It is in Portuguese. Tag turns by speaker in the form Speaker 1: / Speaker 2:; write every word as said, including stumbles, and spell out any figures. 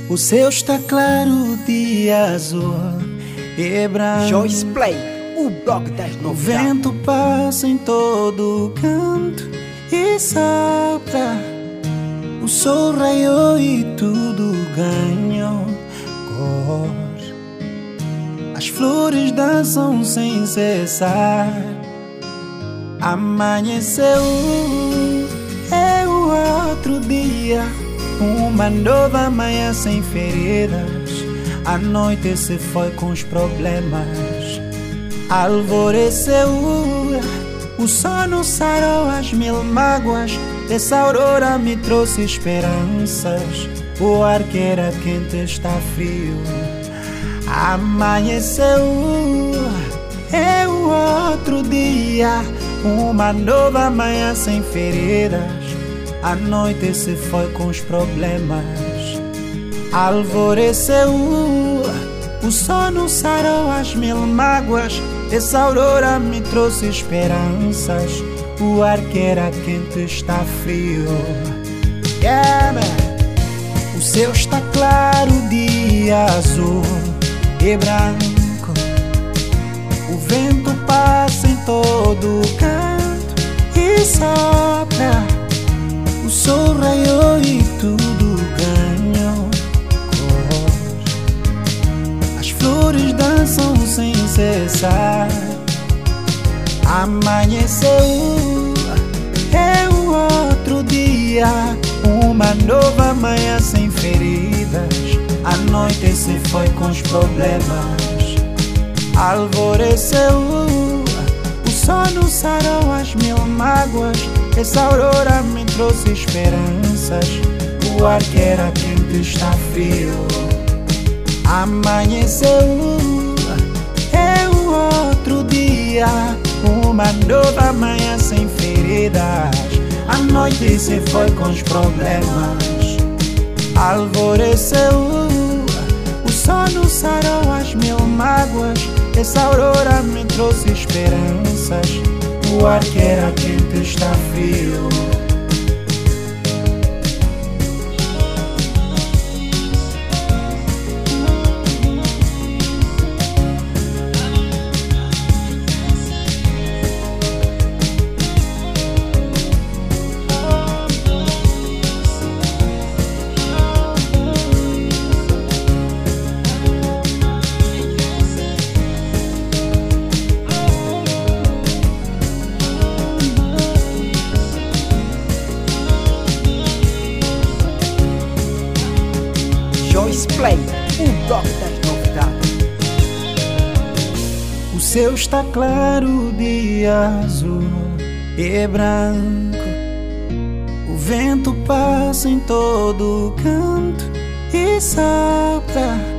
Speaker 1: O céu está claro, dia azul e branco.
Speaker 2: Joyce Play, o blog das
Speaker 1: O
Speaker 2: novidades.
Speaker 1: vento passa em todo canto e sopra. O sol raiou e tudo ganhou cor. As flores dançam sem cessar. Amanheceu, é o outro dia. Uma nova manhã sem feridas. A noite se foi com os problemas. Alvoreceu, o sono sarou as mil mágoas. Essa aurora me trouxe esperanças. O ar que era quente está frio. Amanheceu, é o outro dia. Uma nova manhã sem feridas. A noite se foi com os problemas. Alvoreceu, o sono sarou as mil mágoas. Essa aurora me trouxe esperanças. O ar que era quente está frio. Yeah, man. O céu está claro, dia azul e branco. O vento passa em todo canto e sopra. O sol raiou e tudo ganhou cor. As flores dançam sem cessar. Amanheceu, é o outro dia. Uma nova manhã sem feridas. A noite se foi com os problemas. Alvoreceu, o sono sarou as mil mágoas. Essa aurora me trouxe esperanças. O ar que era quente está frio. Amanheceu, é o outro dia. Uma nova manhã sem feridas. A noite se foi com os problemas. Alvoreceu, o sono sarou as mil mágoas. Essa aurora me trouxe esperanças. O ar que era quente está frio.
Speaker 2: Joyce Play, o blog das novidades.
Speaker 1: O céu está claro, dia azul e branco. O vento passa em todo canto e sopra.